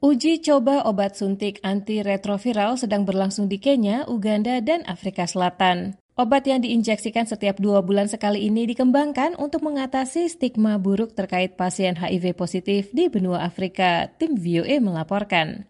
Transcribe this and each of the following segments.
Uji coba obat suntik antiretroviral sedang berlangsung di Kenya, Uganda, dan Afrika Selatan. Obat yang diinjeksikan setiap 2 bulan sekali ini dikembangkan untuk mengatasi stigma buruk terkait pasien HIV positif di benua Afrika, tim VOA melaporkan.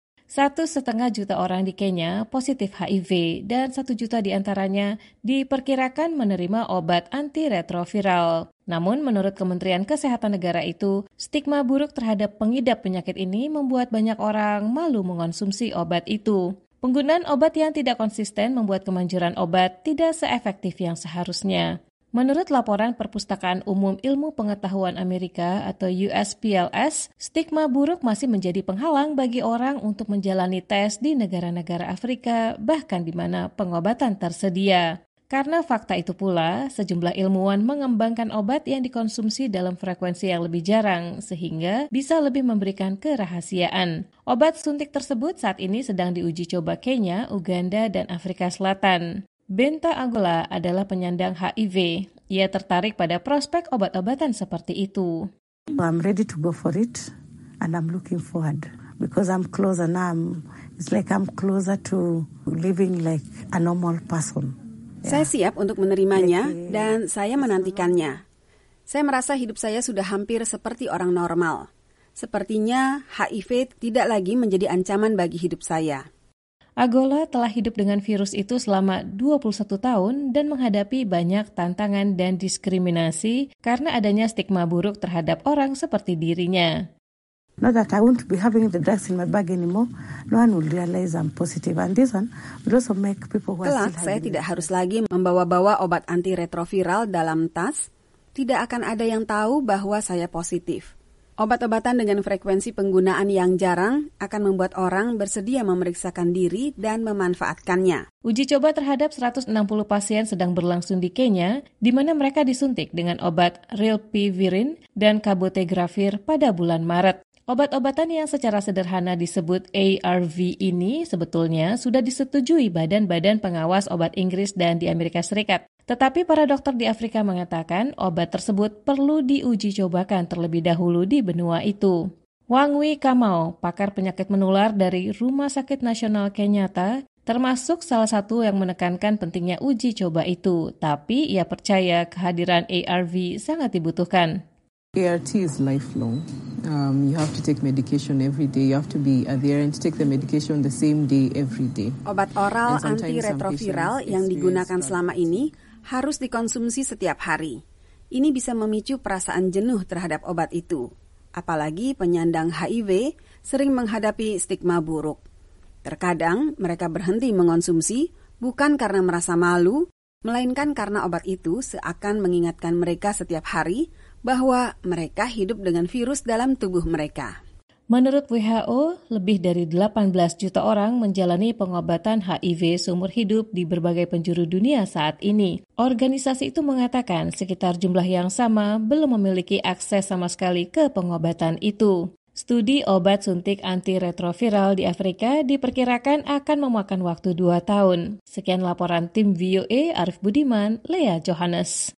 1,5 juta orang di Kenya positif HIV dan 1 juta di antaranya diperkirakan menerima obat antiretroviral. Namun menurut Kementerian Kesehatan Negara itu, stigma buruk terhadap pengidap penyakit ini membuat banyak orang malu mengonsumsi obat itu. Penggunaan obat yang tidak konsisten membuat kemanjuran obat tidak seefektif yang seharusnya. Menurut laporan Perpustakaan Umum Ilmu Pengetahuan Amerika atau USPLS, stigma buruk masih menjadi penghalang bagi orang untuk menjalani tes di negara-negara Afrika, bahkan di mana pengobatan tersedia. Karena fakta itu pula, sejumlah ilmuwan mengembangkan obat yang dikonsumsi dalam frekuensi yang lebih jarang, sehingga bisa lebih memberikan kerahasiaan. Obat suntik tersebut saat ini sedang diuji coba Kenya, Uganda, dan Afrika Selatan. Benta Agola adalah penyandang HIV. Ia tertarik pada prospek obat-obatan seperti itu. I'm ready to go for it and I'm looking forward because I'm closer now. It's like I'm closer to living like a normal person. Saya siap untuk menerimanya dan saya menantikannya. Saya merasa hidup saya sudah hampir seperti orang normal. Sepertinya HIV tidak lagi menjadi ancaman bagi hidup saya. Agola telah hidup dengan virus itu selama 21 tahun dan menghadapi banyak tantangan dan diskriminasi karena adanya stigma buruk terhadap orang seperti dirinya. Not that I won't be having the drugs in my bag anymore. No one will realize I'm positive. And this one will also make people who are Kelak, saya tidak harus lagi membawa-bawa obat antiretroviral dalam tas. Tidak akan ada yang tahu bahwa saya positif. Obat-obatan dengan frekuensi penggunaan yang jarang akan membuat orang bersedia memeriksakan diri dan memanfaatkannya. Uji coba terhadap 160 pasien sedang berlangsung di Kenya, di mana mereka disuntik dengan obat rilpivirine dan cabotegravir pada bulan Maret. Obat-obatan yang secara sederhana disebut ARV ini sebetulnya sudah disetujui badan-badan pengawas obat Inggris dan di Amerika Serikat. Tetapi para dokter di Afrika mengatakan obat tersebut perlu diuji cobakan terlebih dahulu di benua itu. Wang Wei Kamau, pakar penyakit menular dari Rumah Sakit Nasional Kenyatta, termasuk salah satu yang menekankan pentingnya uji coba itu. Tapi ia percaya kehadiran ARV sangat dibutuhkan. ART is lifelong. You have to take medication every day. You have to be adherent to take the medication the same day every day. Obat oral antiretroviral yang digunakan selama ini harus dikonsumsi setiap hari. Ini bisa memicu perasaan jenuh terhadap obat itu. Apalagi penyandang HIV sering menghadapi stigma buruk. Terkadang mereka berhenti mengonsumsi bukan karena merasa malu, melainkan karena obat itu seakan mengingatkan mereka setiap hari bahwa mereka hidup dengan virus dalam tubuh mereka. Menurut WHO, lebih dari 18 juta orang menjalani pengobatan HIV seumur hidup di berbagai penjuru dunia saat ini. Organisasi itu mengatakan sekitar jumlah yang sama belum memiliki akses sama sekali ke pengobatan itu. Studi obat suntik antiretroviral di Afrika diperkirakan akan memakan waktu 2 tahun. Sekian laporan tim VOA, Arif Budiman, Lea Johannes.